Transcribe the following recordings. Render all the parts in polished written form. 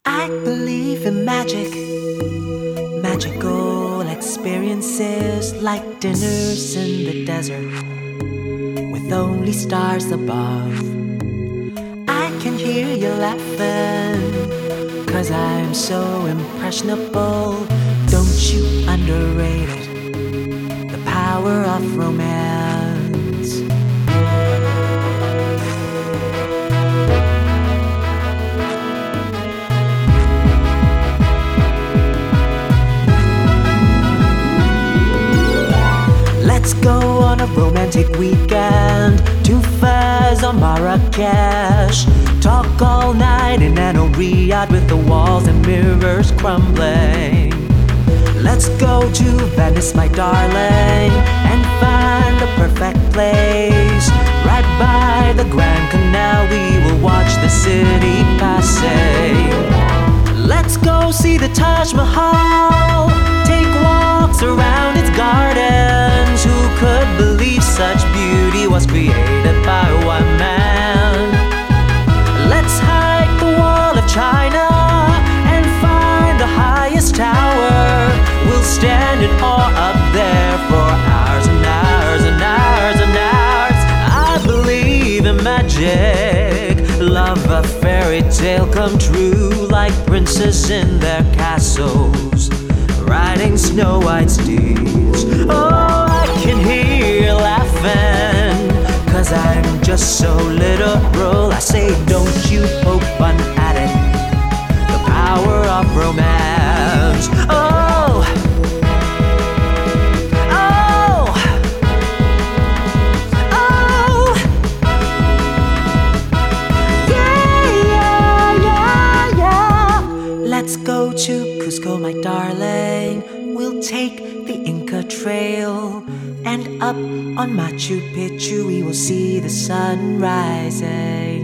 I believe in magic, magical experiences like dinners in the desert with only stars above. I can hear you laughing, 'cause I'm so impressionable. Don't you underrate it, the power of romance. Let's go on a romantic weekend to Fez or Marrakesh. Talk all night in an Riyadh with the walls and mirrors crumbling. Let's go to Venice, my darling, and find the perfect place. Right by the Grand Canal, we will watch the city passing. Let's go see the Taj Mahal, take walks around its gardens. Who could believe such beauty was created by one man? Let's hike the Wall of China and find the highest tower. We'll stand in awe up there for hours and hours and hours and hours. I believe in magic, love a fairy tale come true, like princes in their castles, riding Snow White's steeds. Oh, I can hear you laughing, 'cause I'm just so literal. I say, don't you poke fun at it, the power of romance. Oh, oh, oh, yeah, yeah, yeah, yeah. Let's go to Cusco, my darling. We'll take the Inca Trail, and up on Machu Picchu we will see the sun rising.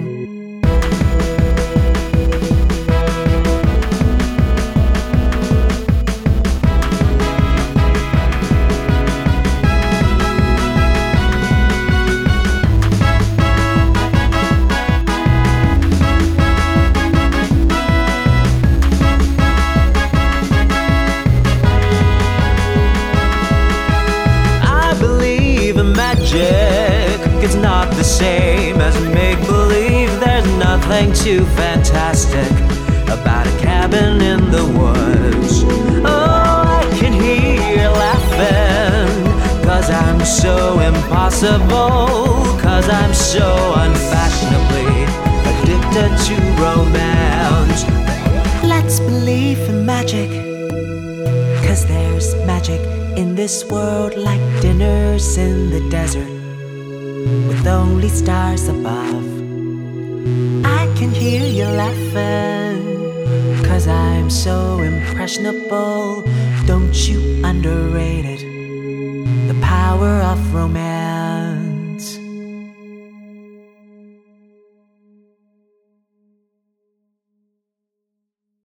Magic, it's not the same as make-believe. There's nothing too fantastic about a cabin in the woods. Oh, I can hear you laughing, 'cause I'm so impossible, 'cause I'm so unfashionably addicted to romance. Let's believe in magic, 'cause there's magic in this world, like dinners in the desert with only stars above. I can hear you laughing, 'cause I'm so impressionable. Don't you underrate it, the power of romance.